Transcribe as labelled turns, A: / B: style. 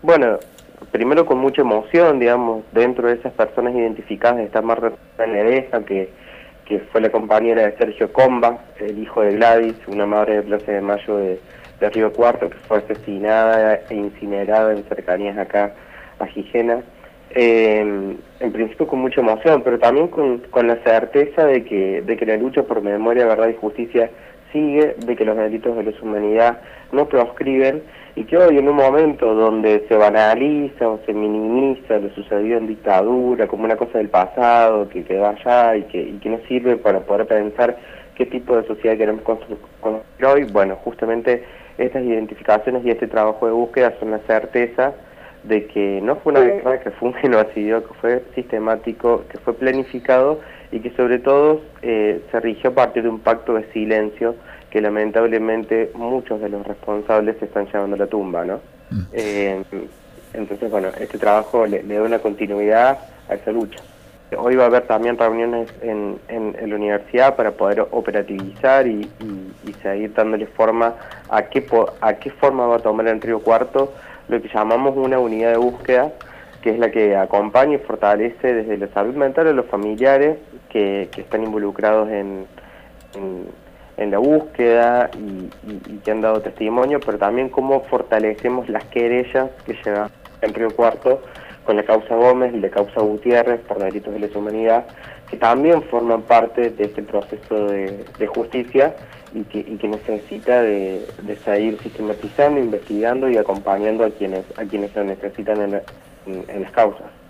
A: Bueno, primero con mucha emoción, digamos, dentro de esas personas identificadas está Marta Ledesma, que fue la compañera de Sergio Comba, el hijo de Gladys, una madre de Plaza de Mayo de Río Cuarto, que fue asesinada e incinerada en cercanías acá a Gijena. En principio con mucha emoción, pero también con la certeza de que la lucha por memoria, verdad y justicia sigue, de que los delitos de lesa humanidad no proscriben, y que hoy en un momento donde se banaliza o se minimiza lo sucedido en dictadura como una cosa del pasado, que quedó allá y que no sirve para poder pensar qué tipo de sociedad queremos construir hoy, bueno, justamente estas identificaciones y este trabajo de búsqueda son la certeza de que no fue una guerra, que fue un genocidio, que fue sistemático, que fue planificado y que sobre todo se rigió a partir de un pacto de silencio que lamentablemente muchos de los responsables se están llevando a la tumba, ¿no? Eh, entonces, bueno, este trabajo le da una continuidad a esa lucha. Hoy va a haber también reuniones en la universidad para poder operativizar y seguir dándole forma a qué forma va a tomar en Río Cuarto lo que llamamos una unidad de búsqueda, que es la que acompaña y fortalece desde la salud mental a los familiares que están involucrados en la búsqueda y que han dado testimonio, pero también cómo fortalecemos las querellas que llevan en Río Cuarto con la causa Gómez y la causa Gutiérrez por delitos de lesa humanidad, que también forman parte de este proceso de justicia y que necesita de seguir sistematizando, investigando y acompañando a quienes lo necesitan en las causas.